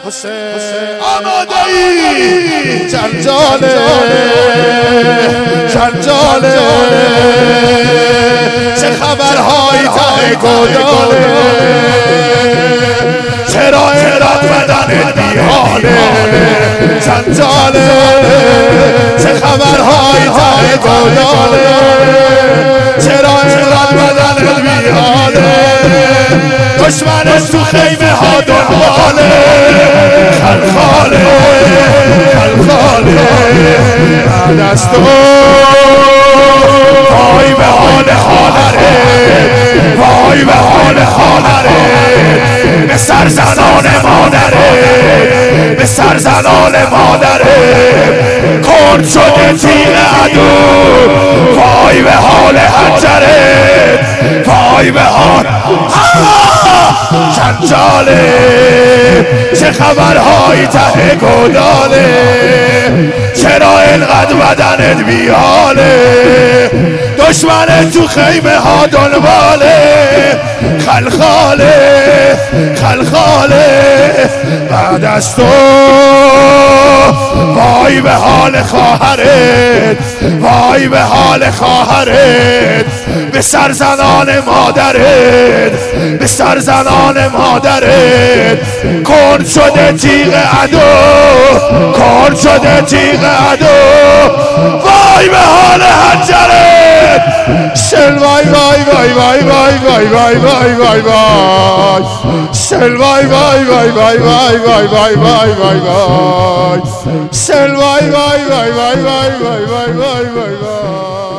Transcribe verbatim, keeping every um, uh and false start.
حسین آماده ای جنجاله جنجاله چه خبرهایی ته گداله چرا اینقدر بدنت بیحاله جنجاله چه خبرهایی ته گداله چرا اینقدر بدنت بیحاله دشمن تو خیمه ها دنباله خلخاله خلخاله بعد از تو وای به حال خواهره وای به حال خواهره به سر زنان مادره به سر زنان مادره کن شده تیغ عدو وای به حال حجره وای به حال جنجاله چه خبرهایی ته گداله چرا اینقدر بدنت بیحاله دشمن تو خیمه ها دنباله خلخاله خلخاله بعد از تو وای به حال خواهرت وای به حال خواهرت به سر زنان مادرت به سر زنان مادرت کن شده تیغ عدو کن شده تیغ عدو وای به حال حجرت شل وای وای وای وای وای وای وای وای وای وای شل وای وای وای وای وای وای وای وای وای وای شل وای وای وای وای وای وای وای وای وای